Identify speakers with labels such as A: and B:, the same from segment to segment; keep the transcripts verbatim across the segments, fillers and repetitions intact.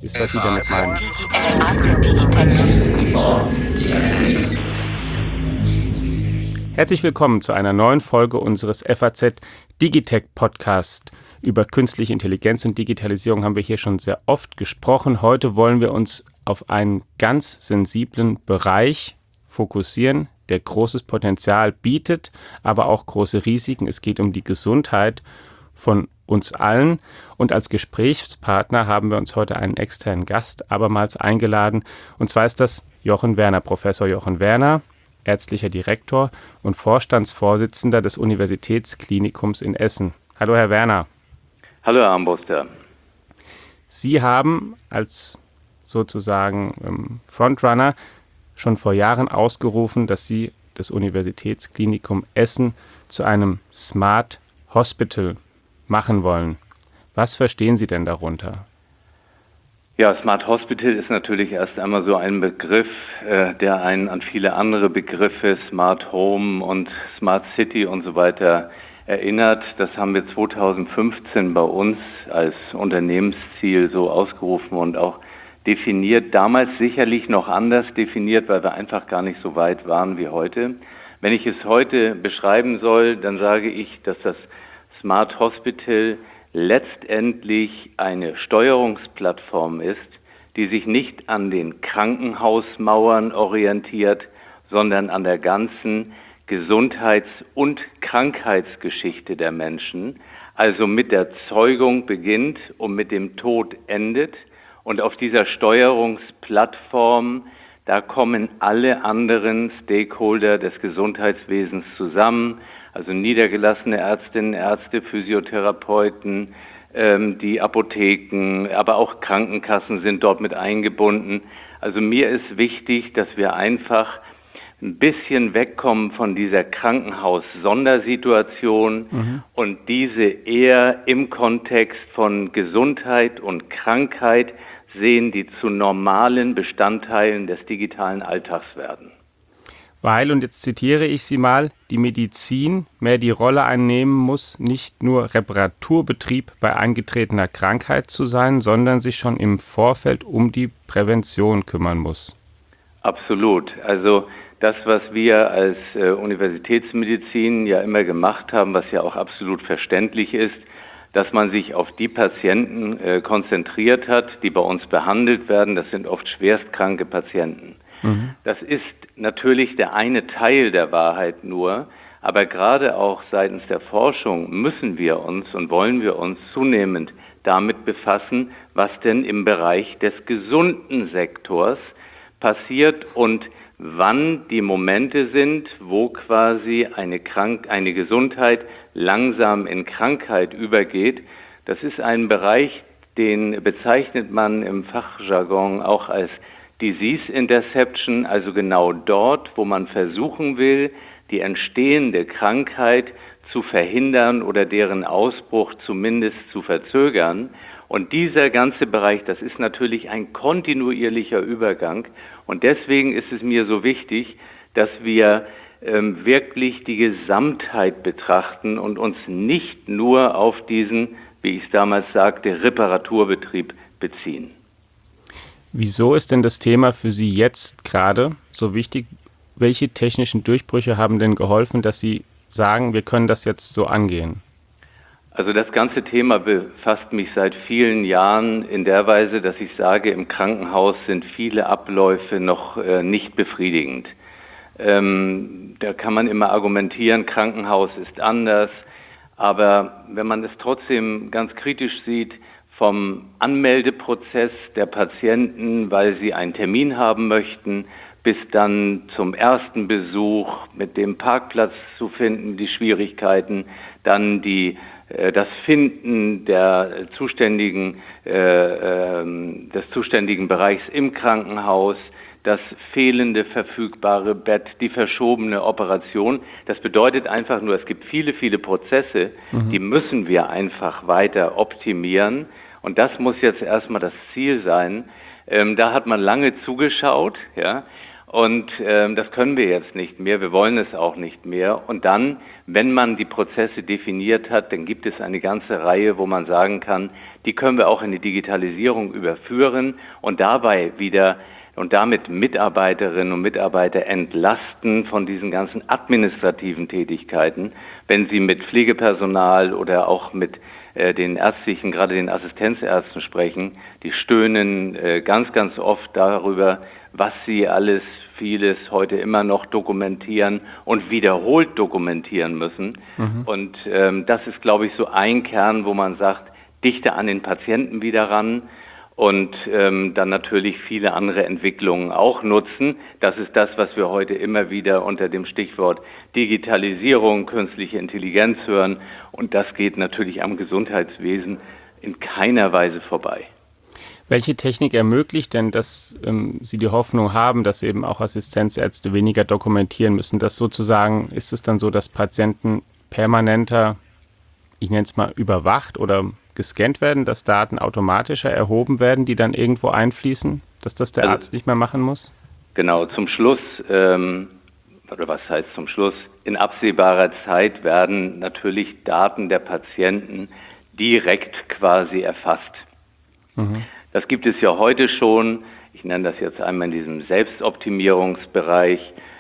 A: ist, was Sie damit meinen. Herzlich willkommen zu einer neuen Folge unseres F A Z Digitech Podcast. Über künstliche Intelligenz und Digitalisierung haben wir hier schon sehr oft gesprochen. Heute wollen wir uns auf einen ganz sensiblen Bereich fokussieren, der großes Potenzial bietet, aber auch große Risiken. Es geht um die Gesundheit von uns allen. Und als Gesprächspartner haben wir uns heute einen externen Gast abermals eingeladen. Und zwar ist das Jochen Werner, Professor Jochen Werner, ärztlicher Direktor und Vorstandsvorsitzender des Universitätsklinikums in Essen. Hallo, Herr Werner.
B: Hallo, Herr Armbruster.
A: Sie haben als sozusagen ähm, Frontrunner schon vor Jahren ausgerufen, dass Sie das Universitätsklinikum Essen zu einem Smart Hospital machen wollen. Was verstehen Sie denn darunter?
B: Ja, Smart Hospital ist natürlich erst einmal so ein Begriff, äh, der einen an viele andere Begriffe, Smart Home und Smart City und so weiter erinnert. Das haben wir zweitausendfünfzehn bei uns als Unternehmensziel so ausgerufen und auch definiert. Damals sicherlich noch anders definiert, weil wir einfach gar nicht so weit waren wie heute. Wenn ich es heute beschreiben soll, dann sage ich, dass das Smart Hospital letztendlich eine Steuerungsplattform ist, die sich nicht an den Krankenhausmauern orientiert, sondern an der ganzen Gesundheits- und Krankheitsgeschichte der Menschen, also mit der Zeugung beginnt und mit dem Tod endet. Und auf dieser Steuerungsplattform, da kommen alle anderen Stakeholder des Gesundheitswesens zusammen, also niedergelassene Ärztinnen, Ärzte, Physiotherapeuten, ähm, die Apotheken, aber auch Krankenkassen sind dort mit eingebunden. Also mir ist wichtig, dass wir einfach ein bisschen wegkommen von dieser Krankenhaus-Sondersituation mhm. und diese eher im Kontext von Gesundheit und Krankheit sehen, die zu normalen Bestandteilen des digitalen Alltags werden.
A: Weil, und jetzt zitiere ich Sie mal, die Medizin mehr die Rolle einnehmen muss, nicht nur Reparaturbetrieb bei eingetretener Krankheit zu sein, sondern sich schon im Vorfeld um die Prävention kümmern muss.
B: Absolut. Also das, was wir als äh, Universitätsmedizin ja immer gemacht haben, was ja auch absolut verständlich ist, dass man sich auf die Patienten äh, konzentriert hat, die bei uns behandelt werden. Das sind oft schwerstkranke Patienten. Mhm. Das ist natürlich der eine Teil der Wahrheit nur, aber gerade auch seitens der Forschung müssen wir uns und wollen wir uns zunehmend damit befassen, was denn im Bereich des gesunden Sektors passiert und wann die Momente sind, wo quasi eine Krank- eine Gesundheit langsam in Krankheit übergeht. Das ist ein Bereich, den bezeichnet man im Fachjargon auch als Disease Interception, also genau dort, wo man versuchen will, die entstehende Krankheit zu verhindern oder deren Ausbruch zumindest zu verzögern. Und dieser ganze Bereich, das ist natürlich ein kontinuierlicher Übergang. Und deswegen ist es mir so wichtig, dass wir ähm, wirklich die Gesamtheit betrachten und uns nicht nur auf diesen, wie ich es damals sagte, Reparaturbetrieb beziehen.
A: Wieso ist denn das Thema für Sie jetzt gerade so wichtig? Welche technischen Durchbrüche haben denn geholfen, dass Sie sagen, wir können das jetzt so angehen?
B: Also das ganze Thema befasst mich seit vielen Jahren in der Weise, dass ich sage, im Krankenhaus sind viele Abläufe noch äh, nicht befriedigend. Ähm, da kann man immer argumentieren, Krankenhaus ist anders, aber wenn man es trotzdem ganz kritisch sieht, vom Anmeldeprozess der Patienten, weil sie einen Termin haben möchten, bis dann zum ersten Besuch mit dem Parkplatz zu finden, die Schwierigkeiten, dann die das Finden der zuständigen, äh, äh, des zuständigen Bereichs im Krankenhaus, das fehlende verfügbare Bett, die verschobene Operation. Das bedeutet einfach nur, es gibt viele, viele Prozesse, mhm. die müssen wir einfach weiter optimieren. Und das muss jetzt erstmal das Ziel sein. Ähm, da hat man lange zugeschaut, ja. Und ähm, das können wir jetzt nicht mehr, wir wollen es auch nicht mehr. Und dann, wenn man die Prozesse definiert hat, dann gibt es eine ganze Reihe, wo man sagen kann, die können wir auch in die Digitalisierung überführen und dabei wieder und damit Mitarbeiterinnen und Mitarbeiter entlasten von diesen ganzen administrativen Tätigkeiten, wenn sie mit Pflegepersonal oder auch mit äh, den ärztlichen, gerade den Assistenzärzten sprechen. Die stöhnen äh, ganz, ganz oft darüber, was sie alles, vieles heute immer noch dokumentieren und wiederholt dokumentieren müssen. Mhm. Und ähm, das ist, glaube ich, so ein Kern, wo man sagt, dichter an den Patienten wieder ran. Und ähm, dann natürlich viele andere Entwicklungen auch nutzen. Das ist das, was wir heute immer wieder unter dem Stichwort Digitalisierung, künstliche Intelligenz hören. Und das geht natürlich am Gesundheitswesen in keiner Weise vorbei.
A: Welche Technik ermöglicht denn, dass ähm, Sie die Hoffnung haben, dass eben auch Assistenzärzte weniger dokumentieren müssen? Dass sozusagen, ist es dann so, dass Patienten permanenter, ich nenne es mal, überwacht oder gescannt werden, dass Daten automatischer erhoben werden, die dann irgendwo einfließen, dass das der also, Arzt nicht mehr machen muss?
B: Genau, zum Schluss, ähm, oder was heißt zum Schluss, in absehbarer Zeit werden natürlich Daten der Patienten direkt quasi erfasst. Mhm. Das gibt es ja heute schon, ich nenne das jetzt einmal in diesem Selbstoptimierungsbereich,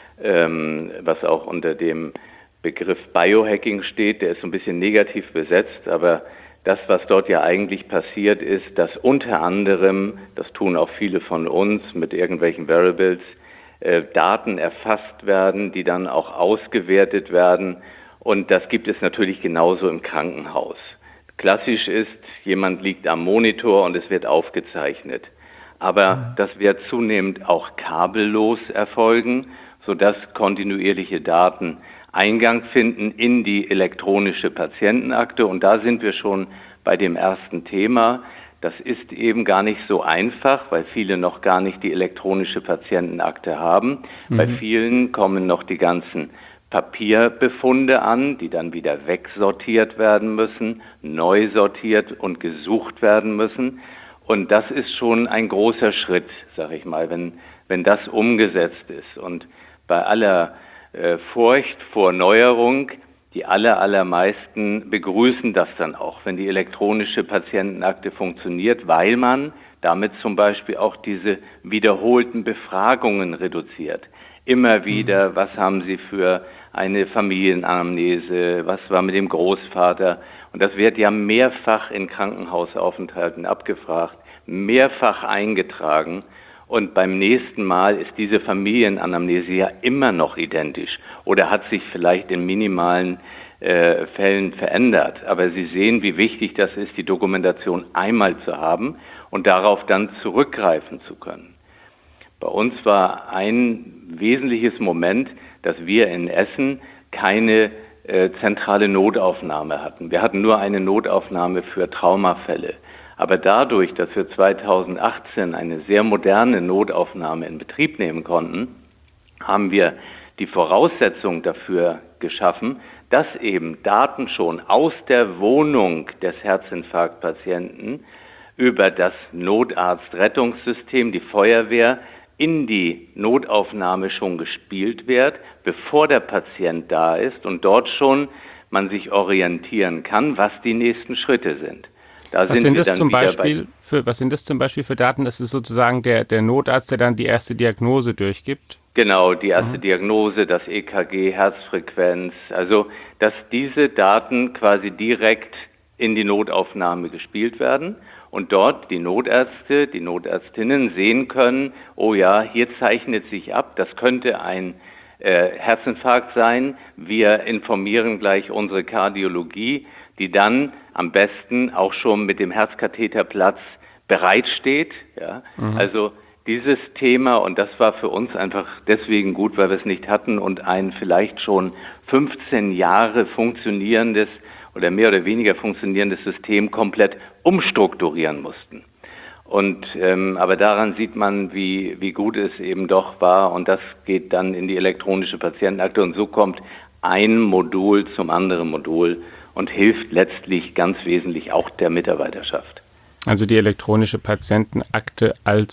B: ähm, was auch unter dem Begriff Biohacking steht, der ist so ein bisschen negativ besetzt, aber das, was dort ja eigentlich passiert, ist, dass unter anderem, das tun auch viele von uns mit irgendwelchen Variables, äh, Daten erfasst werden, die dann auch ausgewertet werden. Und das gibt es natürlich genauso im Krankenhaus. Klassisch ist, jemand liegt am Monitor und es wird aufgezeichnet. Aber das wird zunehmend auch kabellos erfolgen, sodass kontinuierliche Daten Eingang finden in die elektronische Patientenakte. Und da sind wir schon bei dem ersten Thema. Das ist eben gar nicht so einfach, weil viele noch gar nicht die elektronische Patientenakte haben. Mhm. Bei vielen kommen noch die ganzen Papierbefunde an, die dann wieder wegsortiert werden müssen, neu sortiert und gesucht werden müssen. Und das ist schon ein großer Schritt, sag ich mal, wenn, wenn das umgesetzt ist. Und bei aller äh, Furcht vor Neuerung, die aller, allermeisten begrüßen das dann auch, wenn die elektronische Patientenakte funktioniert, weil man damit zum Beispiel auch diese wiederholten Befragungen reduziert. Immer wieder, was haben Sie für eine Familienanamnese, was war mit dem Großvater? Und das wird ja mehrfach in Krankenhausaufenthalten abgefragt, mehrfach eingetragen. Und beim nächsten Mal ist diese Familienanamnese ja immer noch identisch oder hat sich vielleicht in minimalen äh, Fällen verändert. Aber Sie sehen, wie wichtig das ist, die Dokumentation einmal zu haben und darauf dann zurückgreifen zu können. Bei uns war ein wesentliches Moment, dass wir in Essen keine äh, zentrale Notaufnahme hatten. Wir hatten nur eine Notaufnahme für Traumafälle. Aber dadurch, dass wir zweitausendachtzehn eine sehr moderne Notaufnahme in Betrieb nehmen konnten, haben wir die Voraussetzung dafür geschaffen, dass eben Daten schon aus der Wohnung des Herzinfarktpatienten über das Notarztrettungssystem, die Feuerwehr, in die Notaufnahme schon gespielt wird, bevor der Patient da ist und dort schon man sich orientieren kann, was die nächsten Schritte sind. Da
A: was, sind, sind das zum Beispiel für, was sind das zum Beispiel für Daten? Das ist sozusagen der, der Notarzt, der dann die erste Diagnose durchgibt?
B: Genau, die erste mhm. Diagnose, das E K G, Herzfrequenz. Also, dass diese Daten quasi direkt in die Notaufnahme gespielt werden und dort die Notärzte, die Notärztinnen sehen können, oh ja, hier zeichnet sich ab, das könnte ein äh, Herzinfarkt sein. Wir informieren gleich unsere Kardiologie, die dann am besten auch schon mit dem Herzkatheterplatz bereitsteht. Ja? Mhm. Also dieses Thema, und das war für uns einfach deswegen gut, weil wir es nicht hatten und ein vielleicht schon fünfzehn Jahre funktionierendes oder mehr oder weniger funktionierendes System komplett umstrukturieren mussten. Und ähm, aber daran sieht man, wie, wie gut es eben doch war, und das geht dann in die elektronische Patientenakte und so kommt ein Modul zum anderen Modul und hilft letztlich ganz wesentlich auch der Mitarbeiterschaft.
A: Also die elektronische Patientenakte als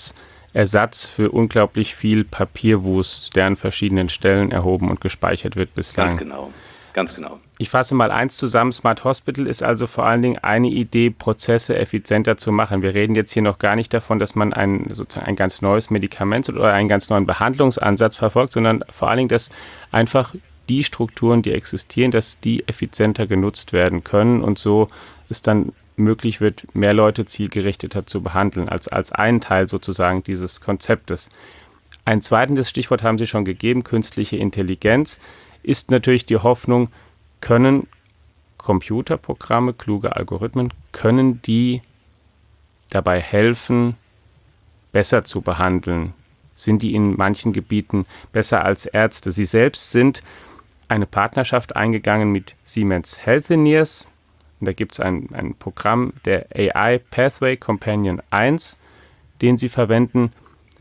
A: Ersatz für unglaublich viel Papierwust, der an verschiedenen Stellen erhoben und gespeichert wird bislang.
B: Ganz genau, ganz genau.
A: Ich fasse mal eins zusammen. Smart Hospital ist also vor allen Dingen eine Idee, Prozesse effizienter zu machen. Wir reden jetzt hier noch gar nicht davon, dass man ein, sozusagen ein ganz neues Medikament oder einen ganz neuen Behandlungsansatz verfolgt, sondern vor allen Dingen, dass einfach die Strukturen, die existieren, dass die effizienter genutzt werden können und so es dann möglich wird, mehr Leute zielgerichteter zu behandeln, als, als ein Teil sozusagen dieses Konzeptes. Ein zweites Stichwort haben Sie schon gegeben, künstliche Intelligenz, ist natürlich die Hoffnung, können Computerprogramme, kluge Algorithmen, können die dabei helfen, besser zu behandeln? Sind die in manchen Gebieten besser als Ärzte? Sie selbst sind eine Partnerschaft eingegangen mit Siemens Healthineers. Und da gibt es ein, ein Programm, der A I Pathway Companion eins, den Sie verwenden.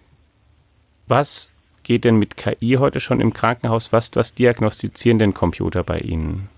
A: Was geht denn mit K I heute schon im Krankenhaus? Was, was diagnostizieren denn Computer bei Ihnen?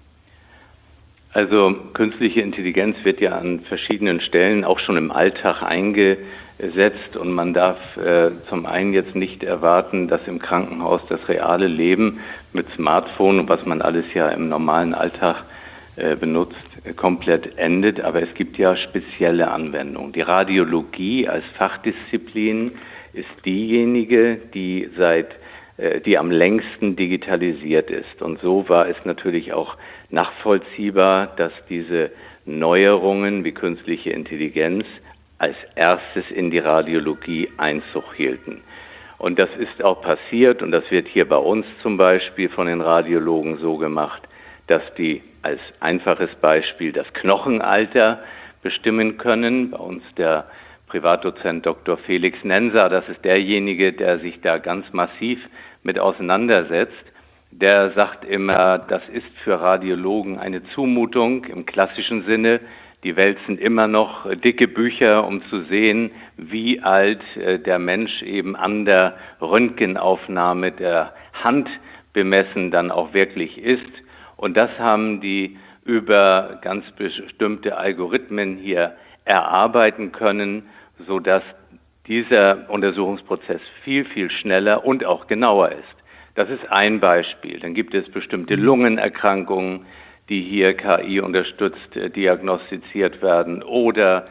B: Also künstliche Intelligenz wird ja an verschiedenen Stellen auch schon im Alltag eingesetzt und man darf äh, zum einen jetzt nicht erwarten, dass im Krankenhaus das reale Leben mit Smartphone, was man alles ja im normalen Alltag äh, benutzt, äh, komplett endet. Aber es gibt ja spezielle Anwendungen. Die Radiologie als Fachdisziplin ist diejenige, die seit äh, die am längsten digitalisiert ist. Und so war es natürlich auch nachvollziehbar, dass diese Neuerungen wie künstliche Intelligenz als erstes in die Radiologie Einzug hielten. Und das ist auch passiert und das wird hier bei uns zum Beispiel von den Radiologen so gemacht, dass die als einfaches Beispiel das Knochenalter bestimmen können. Bei uns der Privatdozent Doktor Felix Nenser, das ist derjenige, der sich da ganz massiv mit auseinandersetzt. Der sagt immer, das ist für Radiologen eine Zumutung im klassischen Sinne. Die wälzen immer noch dicke Bücher, um zu sehen, wie alt der Mensch eben an der Röntgenaufnahme der Hand bemessen dann auch wirklich ist. Und das haben die über ganz bestimmte Algorithmen hier erarbeiten können, sodass dieser Untersuchungsprozess viel, viel schneller und auch genauer ist. Das ist ein Beispiel. Dann gibt es bestimmte Lungenerkrankungen, die hier K I unterstützt äh, diagnostiziert werden oder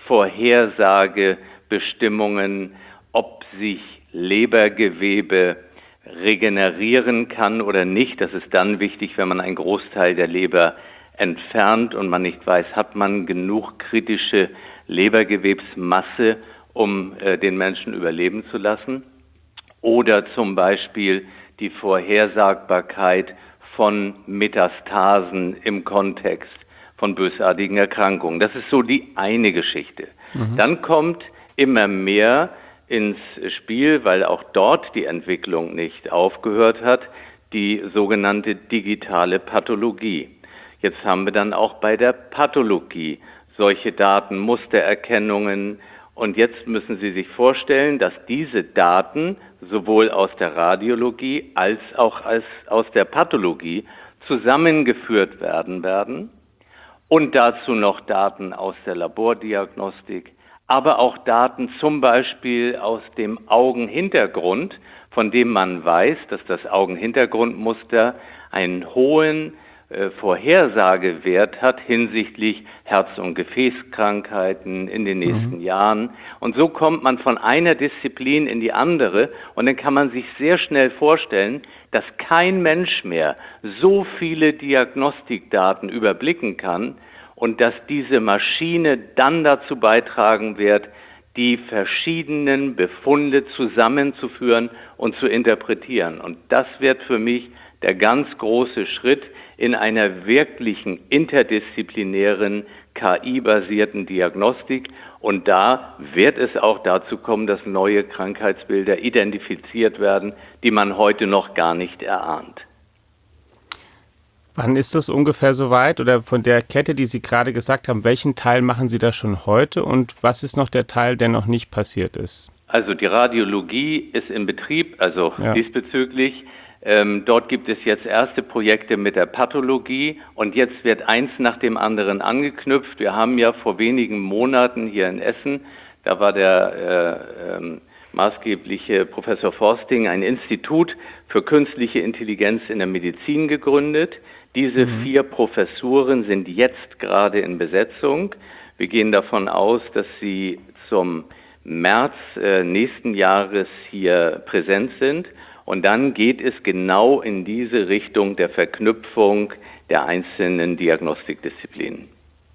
B: Vorhersagebestimmungen, ob sich Lebergewebe regenerieren kann oder nicht. Das ist dann wichtig, wenn man einen Großteil der Leber entfernt und man nicht weiß, hat man genug kritische Lebergewebsmasse, um äh, den Menschen überleben zu lassen. Oder zum Beispiel die Vorhersagbarkeit von Metastasen im Kontext von bösartigen Erkrankungen. Das ist so die eine Geschichte. Mhm. Dann kommt immer mehr ins Spiel, weil auch dort die Entwicklung nicht aufgehört hat, die sogenannte digitale Pathologie. Jetzt haben wir dann auch bei der Pathologie solche Datenmustererkennungen. Und jetzt müssen Sie sich vorstellen, dass diese Daten sowohl aus der Radiologie als auch als aus der Pathologie zusammengeführt werden werden und dazu noch Daten aus der Labordiagnostik, aber auch Daten zum Beispiel aus dem Augenhintergrund, von dem man weiß, dass das Augenhintergrundmuster einen hohen äh, Vorhersagewert hat hinsichtlich Herz- und Gefäßkrankheiten in den nächsten mhm. Jahren. Und so kommt man von einer Disziplin in die andere und dann kann man sich sehr schnell vorstellen, dass kein Mensch mehr so viele Diagnostikdaten überblicken kann und dass diese Maschine dann dazu beitragen wird, die verschiedenen Befunde zusammenzuführen und zu interpretieren. Und das wird für mich der ganz große Schritt in einer wirklichen interdisziplinären K I-basierten Diagnostik. Und da wird es auch dazu kommen, dass neue Krankheitsbilder identifiziert werden, die man heute noch gar nicht erahnt.
A: Wann ist das ungefähr soweit? Oder von der Kette, die Sie gerade gesagt haben, welchen Teil machen Sie da schon heute und was ist noch der Teil, der noch nicht passiert ist?
B: Also die Radiologie ist in Betrieb, also ja. diesbezüglich. Ähm, dort gibt es jetzt erste Projekte mit der Pathologie und jetzt wird eins nach dem anderen angeknüpft. Wir haben ja vor wenigen Monaten hier in Essen, da war der äh, ähm, maßgebliche Professor Forsting ein Institut für künstliche Intelligenz in der Medizin gegründet. Diese mhm. vier Professuren sind jetzt gerade in Besetzung. Wir gehen davon aus, dass sie zum März äh, nächsten Jahres hier präsent sind. Und dann geht es genau in diese Richtung der Verknüpfung der einzelnen Diagnostikdisziplinen.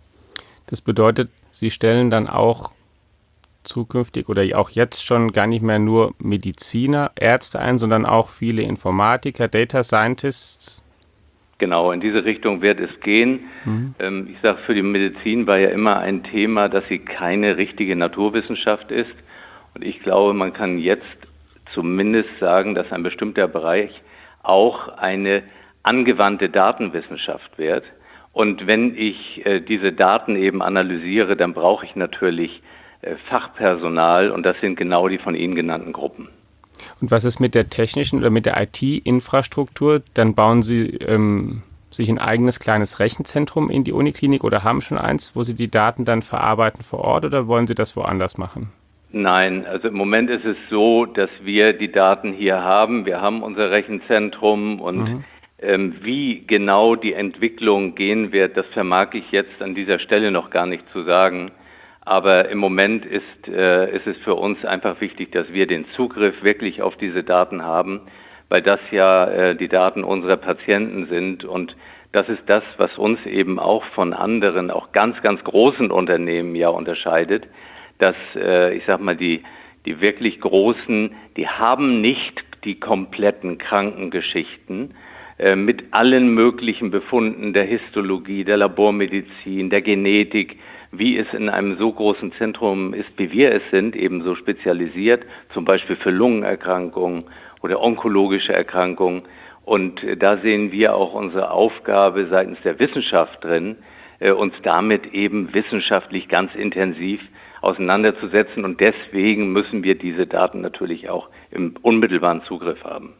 A: Das bedeutet, Sie stellen dann auch zukünftig oder auch jetzt schon gar nicht mehr nur Mediziner, Ärzte ein, sondern auch viele Informatiker, Data Scientists?
B: Genau, in diese Richtung wird es gehen. Mhm. Ähm, ich sage, für die Medizin war ja immer ein Thema, dass sie keine richtige Naturwissenschaft ist. Und ich glaube, man kann jetzt zumindest sagen, dass ein bestimmter Bereich auch eine angewandte Datenwissenschaft wird. Und wenn ich äh, diese Daten eben analysiere, dann brauche ich natürlich äh, Fachpersonal und das sind genau die von Ihnen genannten Gruppen.
A: Und was ist mit der technischen oder mit der I T-Infrastruktur? Dann bauen Sie ähm, sich ein eigenes kleines Rechenzentrum in die Uniklinik oder haben schon eins, wo Sie die Daten dann verarbeiten vor Ort oder wollen Sie das woanders machen?
B: Nein, also im Moment ist es so, dass wir die Daten hier haben. Wir haben unser Rechenzentrum und mhm. ähm, wie genau die Entwicklung gehen wird, das vermag ich jetzt an dieser Stelle noch gar nicht zu sagen. Aber im Moment ist, äh, ist es für uns einfach wichtig, dass wir den Zugriff wirklich auf diese Daten haben, weil das ja äh, die Daten unserer Patienten sind. Und das ist das, was uns eben auch von anderen, auch ganz, ganz großen Unternehmen ja unterscheidet, dass, äh, ich sag mal, die, die wirklich Großen, die haben nicht die kompletten Krankengeschichten äh, mit allen möglichen Befunden der Histologie, der Labormedizin, der Genetik, wie es in einem so großen Zentrum ist, wie wir es sind, eben so spezialisiert, zum Beispiel für Lungenerkrankungen oder onkologische Erkrankungen. Und äh, da sehen wir auch unsere Aufgabe seitens der Wissenschaft drin, äh, uns damit eben wissenschaftlich ganz intensiv auseinanderzusetzen. Und deswegen müssen wir diese Daten natürlich auch im unmittelbaren Zugriff haben.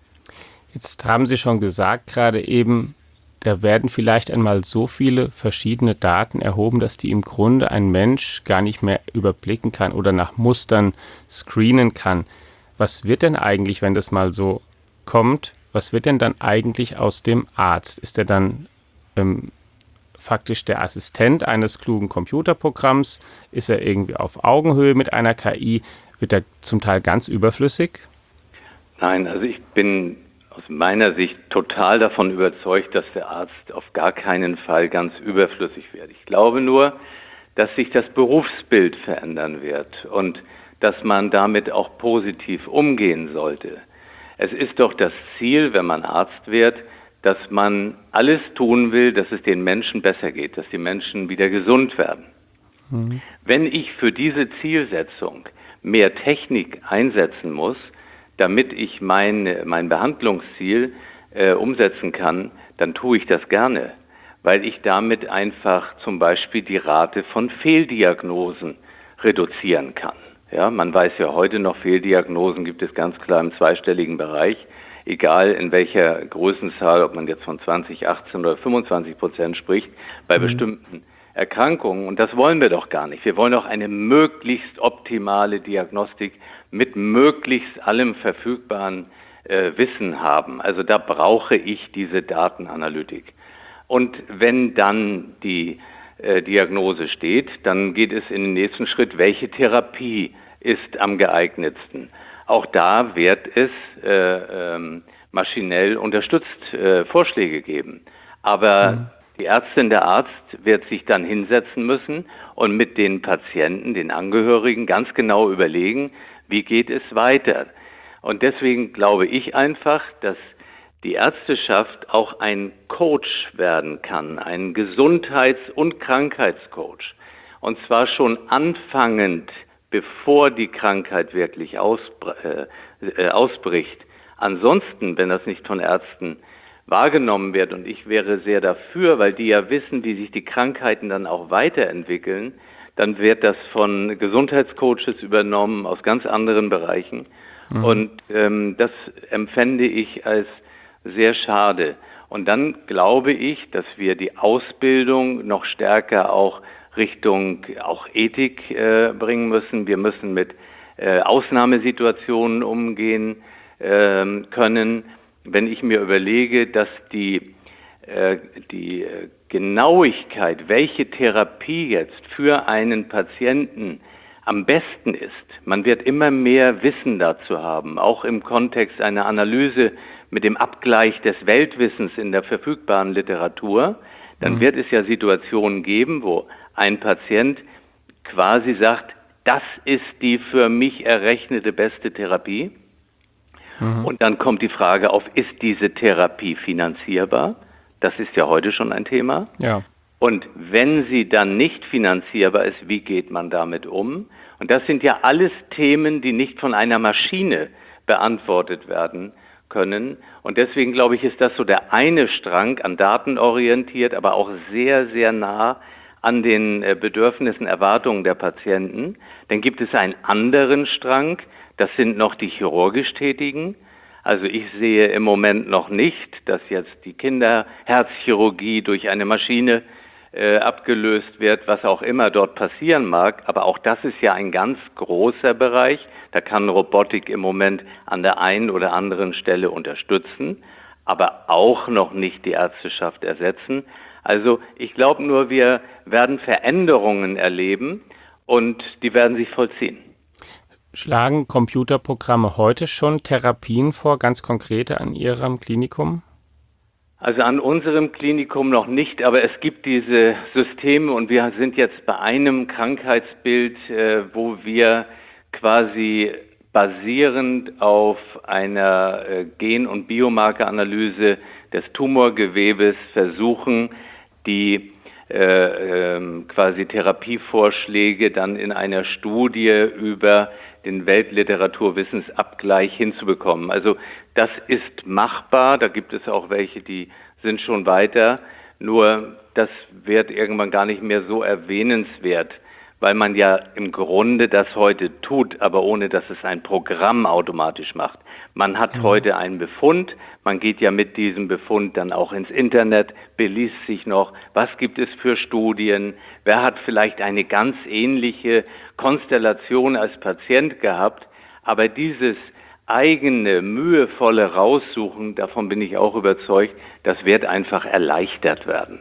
A: Jetzt haben Sie schon gesagt, gerade eben, da werden vielleicht einmal so viele verschiedene Daten erhoben, dass die im Grunde ein Mensch gar nicht mehr überblicken kann oder nach Mustern screenen kann. Was wird denn eigentlich, wenn das mal so kommt, was wird denn dann eigentlich aus dem Arzt? Ist er dann ähm, faktisch der Assistent eines klugen Computerprogramms? Ist er irgendwie auf Augenhöhe mit einer K I? Wird er zum Teil ganz überflüssig?
B: Nein, also ich bin aus meiner Sicht total davon überzeugt, dass der Arzt auf gar keinen Fall ganz überflüssig wird. Ich glaube nur, dass sich das Berufsbild verändern wird und dass man damit auch positiv umgehen sollte. Es ist doch das Ziel, wenn man Arzt wird, dass man alles tun will, dass es den Menschen besser geht, dass die Menschen wieder gesund werden. Mhm. Wenn ich für diese Zielsetzung mehr Technik einsetzen muss, damit ich mein, mein Behandlungsziel äh, umsetzen kann, dann tue ich das gerne, weil ich damit einfach zum Beispiel die Rate von Fehldiagnosen reduzieren kann. Ja, man weiß ja heute noch, Fehldiagnosen gibt es ganz klar im zweistelligen Bereich, egal in welcher Größenzahl, ob man jetzt von zwanzig, achtzehn oder fünfundzwanzig Prozent spricht, bei mhm. bestimmten Erkrankungen. Und das wollen wir doch gar nicht. Wir wollen doch eine möglichst optimale Diagnostik mit möglichst allem verfügbaren äh, Wissen haben. Also da brauche ich diese Datenanalytik. Und wenn dann die äh, Diagnose steht, dann geht es in den nächsten Schritt, welche Therapie ist am geeignetsten. Auch da wird es äh, ähm, maschinell unterstützt äh, Vorschläge geben. Aber mhm. die Ärztin, der Arzt wird sich dann hinsetzen müssen und mit den Patienten, den Angehörigen ganz genau überlegen, wie geht es weiter. Und deswegen glaube ich einfach, dass die Ärzteschaft auch ein Coach werden kann, ein Gesundheits- und Krankheitscoach. Und zwar schon anfangend, bevor die Krankheit wirklich ausbr- äh, ausbricht. Ansonsten, wenn das nicht von Ärzten wahrgenommen wird, und ich wäre sehr dafür, weil die ja wissen, wie sich die Krankheiten dann auch weiterentwickeln, dann wird das von Gesundheitscoaches übernommen aus ganz anderen Bereichen. Mhm. Und ähm, das empfände ich als sehr schade. Und dann glaube ich, dass wir die Ausbildung noch stärker auch Richtung auch Ethik äh, bringen müssen. Wir müssen mit äh, Ausnahmesituationen umgehen äh, können. Wenn ich mir überlege, dass die, äh, die Genauigkeit, welche Therapie jetzt für einen Patienten am besten ist, man wird immer mehr Wissen dazu haben, auch im Kontext einer Analyse mit dem Abgleich des Weltwissens in der verfügbaren Literatur, dann mhm. wird es ja Situationen geben, wo ein Patient quasi sagt, das ist die für mich errechnete beste Therapie. Mhm. Und dann kommt die Frage auf, ist diese Therapie finanzierbar? Das ist ja heute schon ein Thema.
A: Ja.
B: Und wenn sie dann nicht finanzierbar ist, wie geht man damit um? Und das sind ja alles Themen, die nicht von einer Maschine beantwortet werden können. Und deswegen glaube ich, ist das so der eine Strang, an Daten orientiert, aber auch sehr, sehr nah an den Bedürfnissen, Erwartungen der Patienten. Dann gibt es einen anderen Strang, das sind noch die chirurgisch Tätigen. Also ich sehe im Moment noch nicht, dass jetzt die Kinderherzchirurgie durch eine Maschine äh, abgelöst wird, was auch immer dort passieren mag. Aber auch das ist ja ein ganz großer Bereich. Da kann Robotik im Moment an der einen oder anderen Stelle unterstützen, aber auch noch nicht die Ärzteschaft ersetzen. Also ich glaube nur, wir werden Veränderungen erleben und die werden sich vollziehen.
A: Schlagen Computerprogramme heute schon Therapien vor, ganz konkrete an Ihrem Klinikum?
B: Also an unserem Klinikum noch nicht, aber es gibt diese Systeme und wir sind jetzt bei einem Krankheitsbild, äh, wo wir quasi basierend auf einer äh, Gen- und Biomarkeranalyse des Tumorgewebes versuchen, die äh, äh, quasi Therapievorschläge dann in einer Studie über den Weltliteraturwissensabgleich hinzubekommen. Also das ist machbar, da gibt es auch welche, die sind schon weiter, nur das wird irgendwann gar nicht mehr so erwähnenswert, weil man ja im Grunde das heute tut, aber ohne dass es ein Programm automatisch macht. Man hat mhm. heute einen Befund, man geht ja mit diesem Befund dann auch ins Internet, beliest sich noch, was gibt es für Studien, wer hat vielleicht eine ganz ähnliche Konstellation als Patient gehabt, aber dieses eigene, mühevolle Raussuchen, davon bin ich auch überzeugt, das wird einfach erleichtert werden.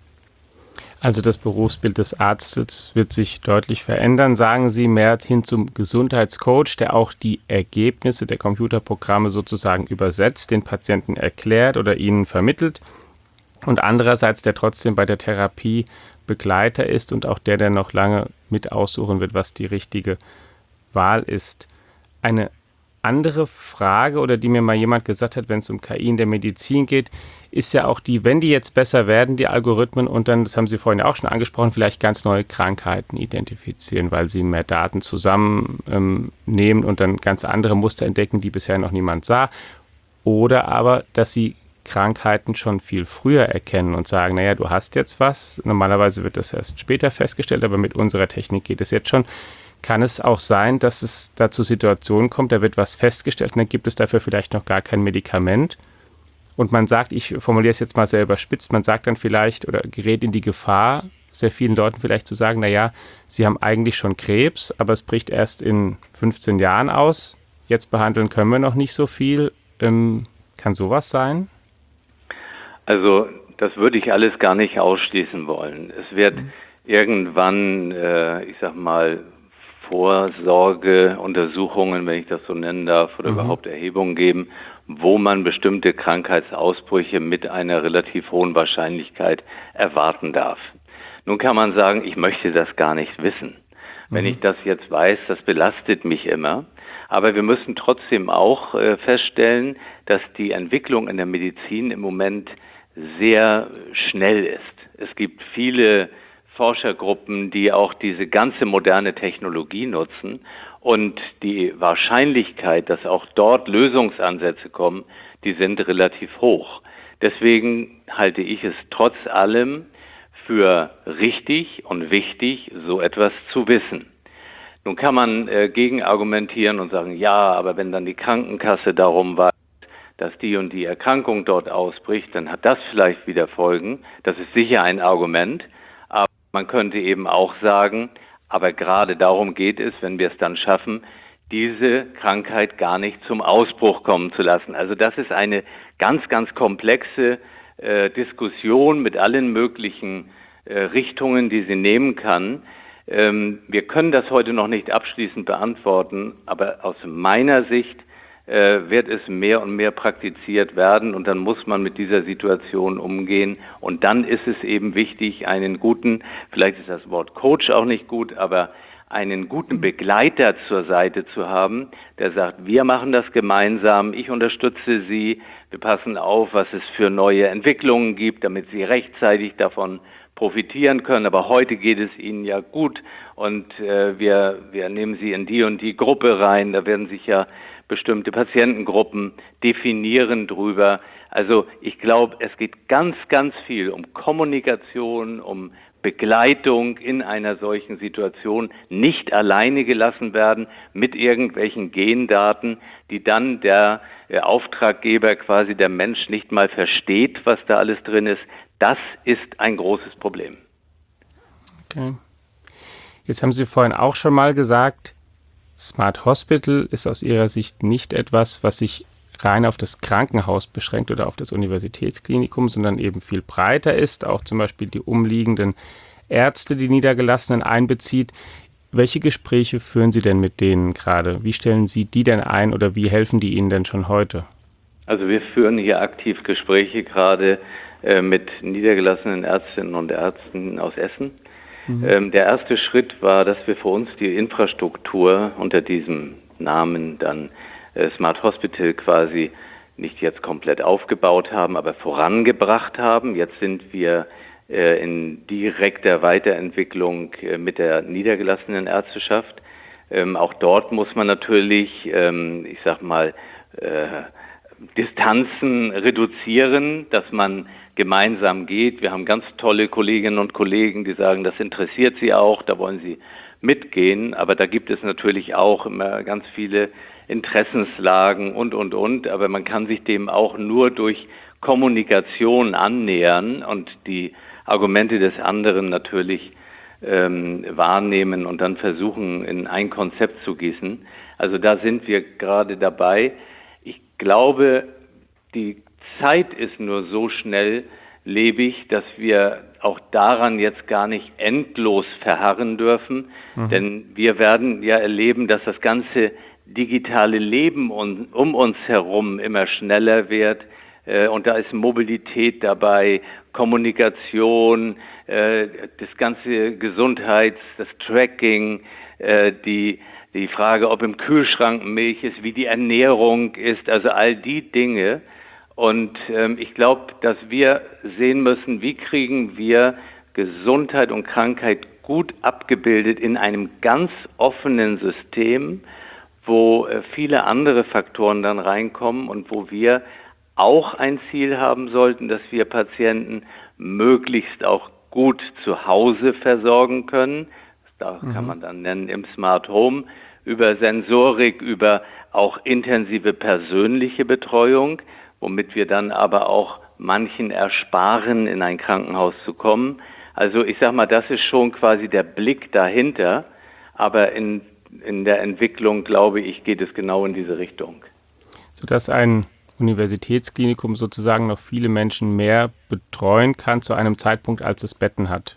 A: Also das Berufsbild des Arztes wird sich deutlich verändern, sagen Sie, mehr hin zum Gesundheitscoach, der auch die Ergebnisse der Computerprogramme sozusagen übersetzt, den Patienten erklärt oder ihnen vermittelt und andererseits der trotzdem bei der Therapie Begleiter ist und auch der, der noch lange mit aussuchen wird, was die richtige Wahl ist. Eine andere Frage, oder die mir mal jemand gesagt hat, wenn es um K I in der Medizin geht, ist ja auch die, wenn die jetzt besser werden, die Algorithmen, und dann, das haben Sie vorhin ja auch schon angesprochen, vielleicht ganz neue Krankheiten identifizieren, weil sie mehr Daten zusammennehmen ähm, und dann ganz andere Muster entdecken, die bisher noch niemand sah. Oder aber, dass sie Krankheiten schon viel früher erkennen und sagen, naja, du hast jetzt was. Normalerweise wird das erst später festgestellt, aber mit unserer Technik geht es jetzt schon. Kann es auch sein, dass es da zu Situationen kommt, da wird was festgestellt und dann gibt es dafür vielleicht noch gar kein Medikament. Und man sagt, ich formuliere es jetzt mal sehr überspitzt, man sagt dann vielleicht oder gerät in die Gefahr, sehr vielen Leuten vielleicht zu sagen, naja, sie haben eigentlich schon Krebs, aber es bricht erst in fünfzehn Jahren aus. Jetzt behandeln können wir noch nicht so viel. Ähm, kann sowas sein?
B: Also das würde ich alles gar nicht ausschließen wollen. Es wird mhm. irgendwann, äh, ich sag mal, Vorsorgeuntersuchungen, wenn ich das so nennen darf, oder mhm. überhaupt Erhebungen geben, wo man bestimmte Krankheitsausbrüche mit einer relativ hohen Wahrscheinlichkeit erwarten darf. Nun kann man sagen, ich möchte das gar nicht wissen. Mhm. Wenn ich das jetzt weiß, das belastet mich immer. Aber wir müssen trotzdem auch äh, feststellen, dass die Entwicklung in der Medizin im Moment sehr schnell ist. Es gibt viele Forschergruppen, die auch diese ganze moderne Technologie nutzen und die Wahrscheinlichkeit, dass auch dort Lösungsansätze kommen, die sind relativ hoch. Deswegen halte ich es trotz allem für richtig und wichtig, so etwas zu wissen. Nun kann man äh, gegen argumentieren und sagen, ja, aber wenn dann die Krankenkasse darum weiß, dass die und die Erkrankung dort ausbricht, dann hat das vielleicht wieder Folgen. Das ist sicher ein Argument. Man könnte eben auch sagen, aber gerade darum geht es, wenn wir es dann schaffen, diese Krankheit gar nicht zum Ausbruch kommen zu lassen. Also das ist eine ganz, ganz komplexe äh, Diskussion mit allen möglichen äh, Richtungen, die sie nehmen kann. Ähm, wir können das heute noch nicht abschließend beantworten, aber aus meiner Sicht äh, wird es mehr und mehr praktiziert werden und dann muss man mit dieser Situation umgehen. Und dann ist es eben wichtig, einen guten, vielleicht ist das Wort Coach auch nicht gut, aber einen guten Begleiter zur Seite zu haben, der sagt, wir machen das gemeinsam, ich unterstütze Sie, wir passen auf, was es für neue Entwicklungen gibt, damit Sie rechtzeitig davon profitieren können. Aber heute geht es Ihnen ja gut und äh, wir, wir nehmen Sie in die und die Gruppe rein, da werden sich ja bestimmte Patientengruppen definieren drüber. Also ich glaube, es geht ganz, ganz viel um Kommunikation, um Begleitung in einer solchen Situation, nicht alleine gelassen werden mit irgendwelchen Gendaten, die dann der Auftraggeber, quasi der Mensch, nicht mal versteht, was da alles drin ist. Das ist ein großes Problem.
A: Okay. Jetzt haben Sie vorhin auch schon mal gesagt, Smart Hospital ist aus Ihrer Sicht nicht etwas, was sich rein auf das Krankenhaus beschränkt oder auf das Universitätsklinikum, sondern eben viel breiter ist, auch zum Beispiel die umliegenden Ärzte, die Niedergelassenen einbezieht. Welche Gespräche führen Sie denn mit denen gerade? Wie stellen Sie die denn ein oder wie helfen die Ihnen denn schon heute?
B: Also wir führen hier aktiv Gespräche gerade äh, mit niedergelassenen Ärztinnen und Ärzten aus Essen. Mhm. Ähm, der erste Schritt war, dass wir für uns die Infrastruktur unter diesem Namen dann Smart Hospital quasi nicht jetzt komplett aufgebaut haben, aber vorangebracht haben. Jetzt sind wir äh, in direkter Weiterentwicklung äh, mit der niedergelassenen Ärzteschaft. Ähm, auch dort muss man natürlich, ähm, ich sag mal, äh, Distanzen reduzieren, dass man gemeinsam geht. Wir haben ganz tolle Kolleginnen und Kollegen, die sagen, das interessiert sie auch, da wollen sie mitgehen. Aber da gibt es natürlich auch immer ganz viele Interessenslagen und, und, und. Aber man kann sich dem auch nur durch Kommunikation annähern und die Argumente des anderen natürlich ähm, wahrnehmen und dann versuchen, in ein Konzept zu gießen. Also da sind wir gerade dabei. Ich glaube, die Zeit ist nur so schnelllebig, dass wir auch daran jetzt gar nicht endlos verharren dürfen. Mhm. Denn wir werden ja erleben, dass das ganze digitale Leben um, um uns herum immer schneller wird. Äh, und da ist Mobilität dabei, Kommunikation, äh, das ganze Gesundheits-, das Tracking, äh, die, die Frage, ob im Kühlschrank Milch ist, wie die Ernährung ist, also all die Dinge. Und ähm, ich glaube, dass wir sehen müssen, wie kriegen wir Gesundheit und Krankheit gut abgebildet in einem ganz offenen System, wo viele andere Faktoren dann reinkommen und wo wir auch ein Ziel haben sollten, dass wir Patienten möglichst auch gut zu Hause versorgen können. Das kann man dann nennen im Smart Home, über Sensorik, über auch intensive persönliche Betreuung, womit wir dann aber auch manchen ersparen, in ein Krankenhaus zu kommen. Also ich sag mal, das ist schon quasi der Blick dahinter, aber in In der Entwicklung, glaube ich, geht es genau in diese Richtung.
A: Sodass ein Universitätsklinikum sozusagen noch viele Menschen mehr betreuen kann zu einem Zeitpunkt, als es Betten hat.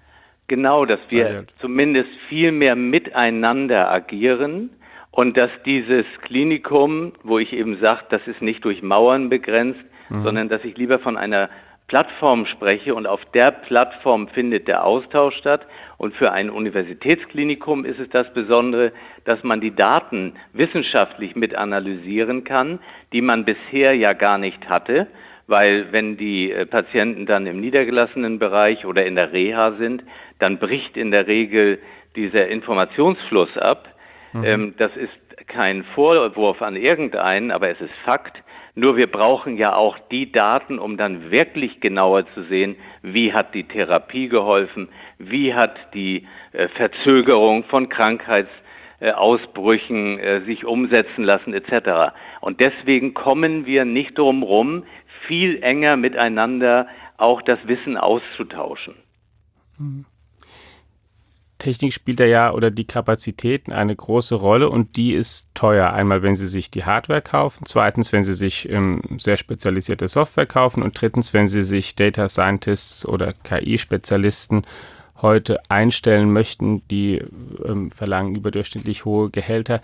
B: Genau, dass wir zumindest viel mehr miteinander agieren und dass dieses Klinikum, wo ich eben sage, das ist nicht durch Mauern begrenzt, mhm. sondern dass ich lieber von einer Plattform spreche und auf der Plattform findet der Austausch statt. Und für ein Universitätsklinikum ist es das Besondere, dass man die Daten wissenschaftlich mit analysieren kann, die man bisher ja gar nicht hatte, weil wenn die Patienten dann im niedergelassenen Bereich oder in der Reha sind, dann bricht in der Regel dieser Informationsfluss ab. Mhm. Ähm, das ist kein Vorwurf an irgendeinen, aber es ist Fakt. Nur wir brauchen ja auch die Daten, um dann wirklich genauer zu sehen, wie hat die Therapie geholfen, wie hat die äh, Verzögerung von Krankheitsausbrüchen äh, sich umsetzen lassen et cetera. Und deswegen kommen wir nicht drum rum, viel enger miteinander auch das Wissen auszutauschen.
A: Technik spielt da ja oder die Kapazitäten eine große Rolle und die ist teuer. Einmal, wenn Sie sich die Hardware kaufen, zweitens, wenn Sie sich ähm, sehr spezialisierte Software kaufen und drittens, wenn Sie sich Data Scientists oder K I-Spezialisten heute einstellen möchten, die ähm, verlangen überdurchschnittlich hohe Gehälter.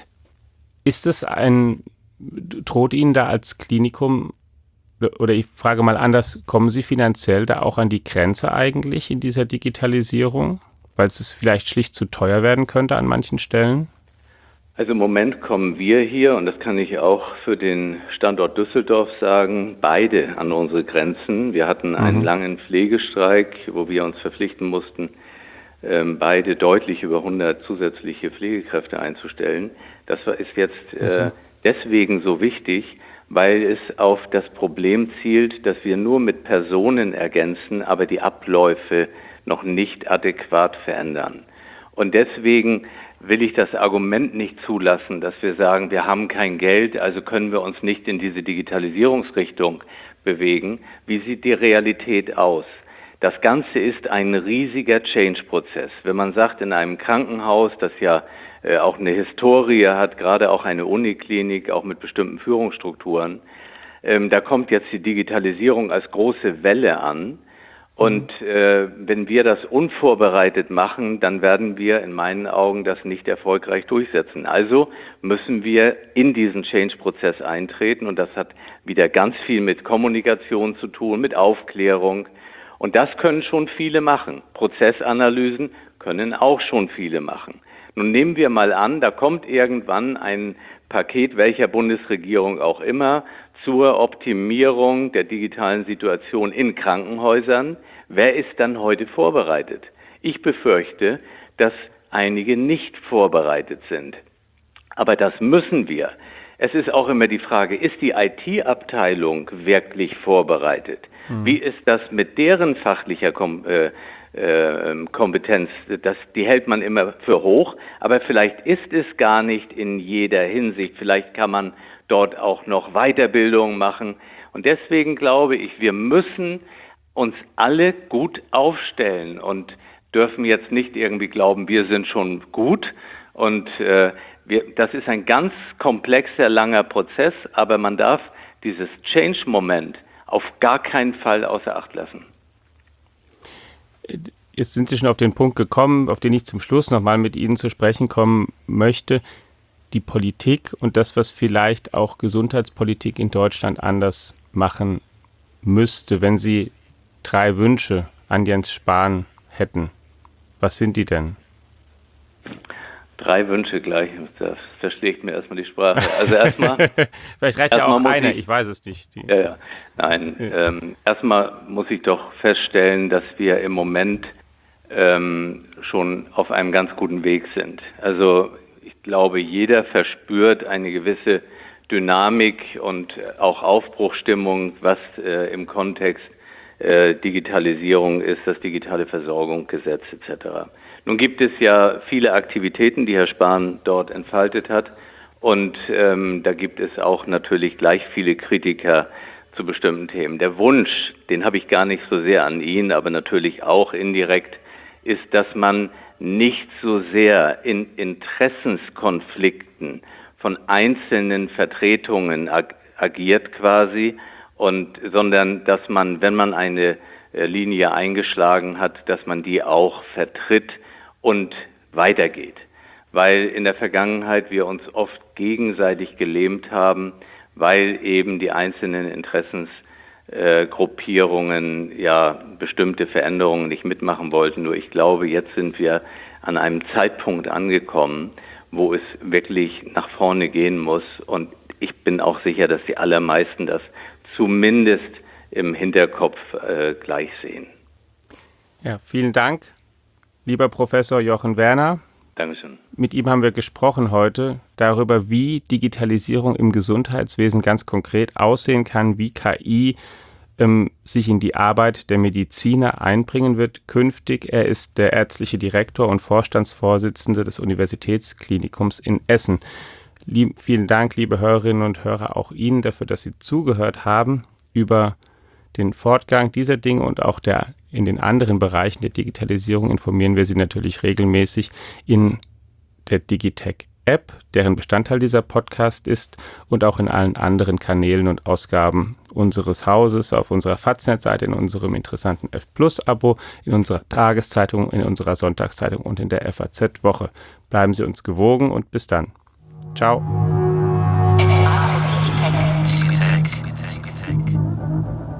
A: Ist es ein, droht Ihnen da als Klinikum, oder ich frage mal anders, kommen Sie finanziell da auch an die Grenze eigentlich in dieser Digitalisierung, weil es vielleicht schlicht zu teuer werden könnte an manchen Stellen?
B: Also im Moment kommen wir hier, und das kann ich auch für den Standort Düsseldorf sagen, beide an unsere Grenzen. Wir hatten einen mhm. langen Pflegestreik, wo wir uns verpflichten mussten, ähm, beide deutlich über hundert zusätzliche Pflegekräfte einzustellen. Das ist jetzt äh, deswegen so wichtig, weil es auf das Problem zielt, dass wir nur mit Personen ergänzen, aber die Abläufe noch nicht adäquat verändern. Und deswegen will ich das Argument nicht zulassen, dass wir sagen, wir haben kein Geld, also können wir uns nicht in diese Digitalisierungsrichtung bewegen. Wie sieht die Realität aus? Das Ganze ist ein riesiger Change-Prozess. Wenn man sagt, in einem Krankenhaus, das ja äh, auch eine Historie hat, gerade auch eine Uniklinik, auch mit bestimmten Führungsstrukturen, ähm, da kommt jetzt die Digitalisierung als große Welle an. Und äh, wenn wir das unvorbereitet machen, dann werden wir in meinen Augen das nicht erfolgreich durchsetzen. Also müssen wir in diesen Change-Prozess eintreten und das hat wieder ganz viel mit Kommunikation zu tun, mit Aufklärung. Und das können schon viele machen. Prozessanalysen können auch schon viele machen. Nun nehmen wir mal an, da kommt irgendwann ein Paket welcher Bundesregierung auch immer zur Optimierung der digitalen Situation in Krankenhäusern. Wer ist dann heute vorbereitet? Ich befürchte, dass einige nicht vorbereitet sind. Aber das müssen wir. Es ist auch immer die Frage, ist die I T-Abteilung wirklich vorbereitet? Mhm. Wie ist das mit deren fachlicher Kom- äh, äh, Kompetenz? Das, die hält man immer für hoch, aber vielleicht ist es gar nicht in jeder Hinsicht. Vielleicht kann man dort auch noch Weiterbildung machen. Und deswegen glaube ich, wir müssen uns alle gut aufstellen und dürfen jetzt nicht irgendwie glauben, wir sind schon gut. Und äh, wir, das ist ein ganz komplexer, langer Prozess, aber man darf dieses Change-Moment auf gar keinen Fall außer Acht lassen.
A: Jetzt sind Sie schon auf den Punkt gekommen, auf den ich zum Schluss nochmal mit Ihnen zu sprechen kommen möchte. Die Politik und das, was vielleicht auch Gesundheitspolitik in Deutschland anders machen müsste, wenn Sie drei Wünsche an Jens Spahn hätten. Was sind die denn?
B: Drei Wünsche gleich, das verschlägt mir erstmal die Sprache. Also erstmal.
A: Vielleicht reicht ja auch einer, ich, ich weiß es nicht. Die,
B: ja, ja. Nein, ja. Ähm, erstmal muss ich doch feststellen, dass wir im Moment ähm, schon auf einem ganz guten Weg sind. Also ich glaube, jeder verspürt eine gewisse Dynamik und auch Aufbruchsstimmung, was äh, im Kontext äh, Digitalisierung ist, das digitale Versorgungsgesetz et cetera. Nun gibt es ja viele Aktivitäten, die Herr Spahn dort entfaltet hat und ähm, da gibt es auch natürlich gleich viele Kritiker zu bestimmten Themen. Der Wunsch, den habe ich gar nicht so sehr an ihn, aber natürlich auch indirekt, ist, dass man nicht so sehr in Interessenskonflikten von einzelnen Vertretungen ag- agiert quasi, und sondern dass man, wenn man eine äh, Linie eingeschlagen hat, dass man die auch vertritt und weitergeht. Weil in der Vergangenheit wir uns oft gegenseitig gelähmt haben, weil eben die einzelnen Interessensgruppierungen äh, ja bestimmte Veränderungen nicht mitmachen wollten. Nur ich glaube, jetzt sind wir an einem Zeitpunkt angekommen, wo es wirklich nach vorne gehen muss. Und ich bin auch sicher, dass die allermeisten das zumindest im Hinterkopf äh, gleich sehen.
A: Ja, vielen Dank, lieber Professor Jochen Werner.
B: Dankeschön.
A: Mit ihm haben wir gesprochen heute darüber, wie Digitalisierung im Gesundheitswesen ganz konkret aussehen kann, wie K I ähm, sich in die Arbeit der Mediziner einbringen wird künftig. Er ist der ärztliche Direktor und Vorstandsvorsitzende des Universitätsklinikums in Essen. Lieb, vielen Dank, liebe Hörerinnen und Hörer, auch Ihnen dafür, dass Sie zugehört haben über den Fortgang dieser Dinge und auch der in den anderen Bereichen der Digitalisierung informieren wir Sie natürlich regelmäßig in der Digitech-App, deren Bestandteil dieser Podcast ist, und auch in allen anderen Kanälen und Ausgaben unseres Hauses, auf unserer Faznet-Seite, in unserem interessanten F Plus Abo, in unserer Tageszeitung, in unserer Sonntagszeitung und in der F A Z-Woche. Bleiben Sie uns gewogen und bis dann. Ciao. F A Z Digitech. Digitech. Digitech.